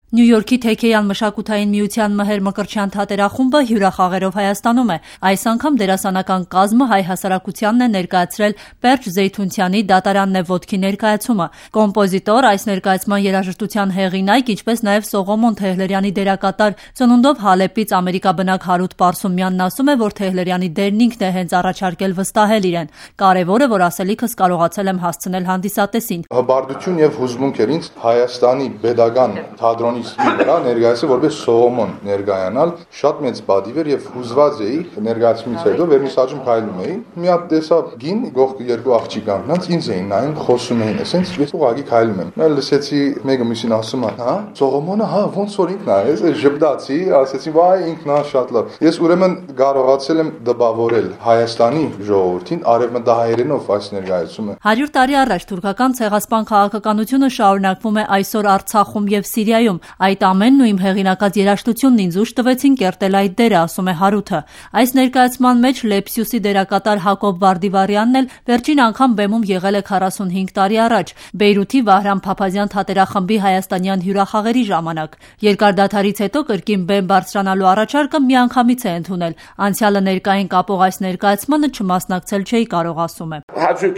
Նյու Յորքի Թեքեյան մշակութային միության Մհեր Մկրտչյան թատերախումբը հյուրախաղերով Հայաստանում է։ Այս անգամ դերասանական կազմը հայ հասարակությանն է ներկայացրել Պերճ Զեյթունցյանի «Դատարանն է ոտքի» ներկայացումը։ Կոմպոզիտոր, այս ներկայացման երաժշտության հեղինակ, ինչպես նաև Սողոմոն Թեհլերյանի դերակատար, ծնունդով Հալեպից ամերիկաբնակ Հարութ Պարսումյանն ասում է, որ Թեհլերյանի դերն ինքն է հենց առաջարկել վստահել իրեն։ Կարևորը, որ ասելիքս կարողացել եմ հասցնել հանդիսատեսին։ Հբարտություն եւ հուզմունք էր ինձ Հայաստանի pedagogan թատրոնի վրա ներկայացել որպես Սողոմոն ներկայանալ, շատ մեծ բադիվ էր եւ հուզված էի ներկայացումից հետո վերնիսաժում քայլում էի, մի հատ տեսա գին գողք երկու աղջիկ կանգնած ինձ էին նայում, խոսում էին, ասենց ես ուղղակի քայլում եմ։ Mən լսեցի մեկը մյուսին ասում է, հա, Սողոմոնը, հա, ոնց որ ինքն է, ես ժպտացի, ասեցի, վայ, ինքն է, շատ լավ։ Ես ուրեմն կարողացել եմ դպավորել Հայաստանի ժողովրդին արևմտահայերենով այս ներկայացումը։ 100 տարի առաջ թուրքական ցեղասպան քաղաքականությունը շարունակվում է այսօր Արցախում եւ Սիրիայում։ Այդ ամենն ու իմ հեղինակած երաժշտությունն ինձ ուժ տվեցին կերտել այդ դերը, ասում է Հարութը։ Այս ներկայացման մեջ Լեպսիուսի դերակատար Հակոբ Վարդիվարյանն էլ վերջին անգամ բեմում եղել է 45 տարի առաջ Բեյրութի Վահրամ Փափազյան թատերախմբի հայաստանյան հյուրախաղերի ժամանակ։ Երկար դադարից հետո կրկին բեմ բարձրանալու առաջարկը միանգամից է ընդունել։ Անցյալը ներկային կապող այս ներկայացմանը չմասնակցել չէի կարող, ասում է։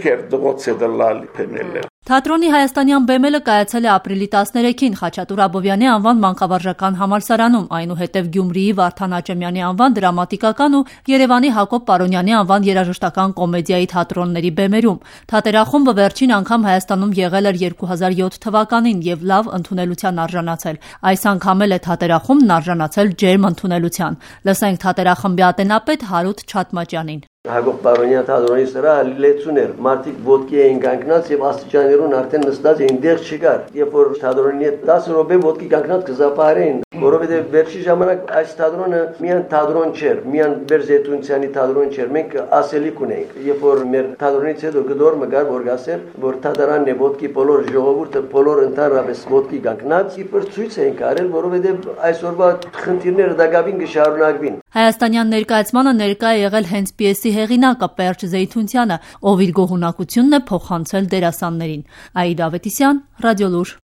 Թատրոնի հայաստանյան բեմելը կայացել է ապրիլի 13-ին Խաչատուր Աբովյանի անվան մանկավարժական համալսարանում, այնուհետև Գյումրիի Վարդան Աճեմյանի անվան դրամատիկական ու Երևանի Հակոբ Պարոնյանի անվան երաժշտական կոմեդիայի թատրոնների բեմերում։ Թատերախումբը վերջին անգամ Հայաստանում եղել էր 2007 թվականին եւ լավ ընդունելության արժանացել։ Այս անգամ էլ է թատերախումբն արժանացել ջերմ ընդունելության։ Լսենք թատերախմբի ատենապետ Հարութ Չատմաճյանին։ Հակոբ Պարոնյան թատրոնի սրա լեցուն էր, մարդիկ ոտքի էին կանգնած եւ աստիճաներուն արդեն նստած էին, դեղ չկար։ Երբ որ թատրոնի հետ 10 րոպե ոտքի կանգնած կզապահարեին, որովհետեւ վերջի ժամանակ այս թատրոնը միայն թատրոն չէր, միայն Բերզեյթունցյանի թատրոն չէր, մենք ասելիք ունենք։ Երբ որ մեր թատրոնից հետո գդոր մգար որ գասեր, որ թատրոնն է ոտքի բոլոր ժողովուրդը բոլոր ընդհանրապես ոտքի կանգնած, իբր ցույց էին կարել, որովհետեւ այսօրվա խնդիրները դակավին կշարունակվին։ Հայաստանյան ներկայացմանը ներկա է եղել հենց պիեսի հեղինակը Պերճ Զեյթունցյանը, ով իր գոհունակությունն է փոխանցել դերասաններին։ Աիդա Ավետիսյան, Ռադիոլուր։